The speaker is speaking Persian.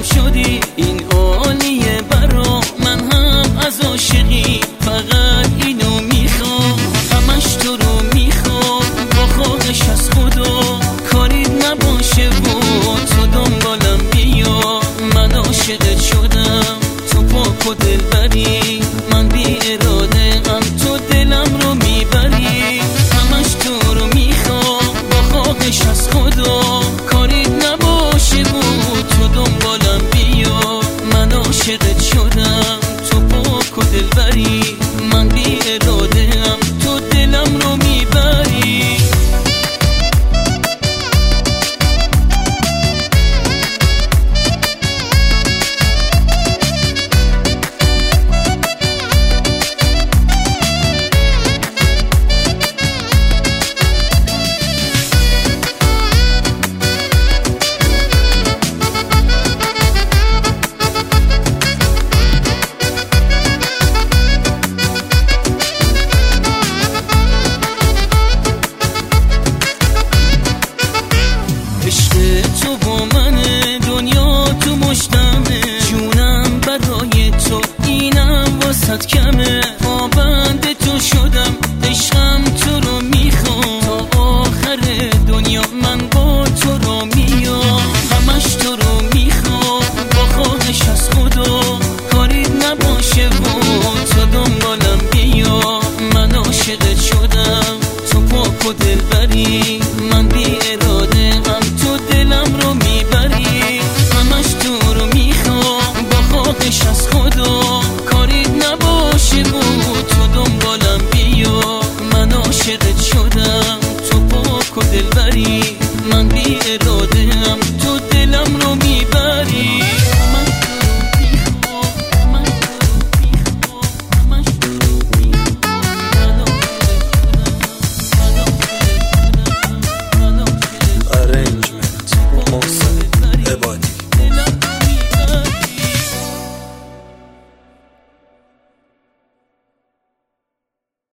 شدی این عالیه برا من، هم از عاشقی فقط اینو میخوام، همش تو رو میخوام با خواهش از خدا کاریت نباشه و تو دنبالم بیا. من عاشقت شدم تو پاک و دلبری، من بی اراده غم تو دلم رو میبری، همش تو رو میخوام با خواهش از خدا کاریت نباشه و تو دنبالم بیا. من عاشقت شدم تو پاک و دلبری، من بی اراده غم تو دلم رو میبری. عشق تو با منه، دنیا تو مشتمه، جونم برای تو اینم واسط کمه، پابند تو شدم عشقم تو رو میخوام، تا آخر دنیا من با تو رو میام، همش تو رو میخوام با خواهش از خدا کاریت نباشه و تو دنبالم بیا. من عاشقت شدم تو پاک و دلبری، من بی اراده غم تو دلم رو میبری، همش تو رو میخوام با خواهش از خدا کاریت نباشه و تو دنبالم بیا. من عاشقت شدم تو پاک و دلبری.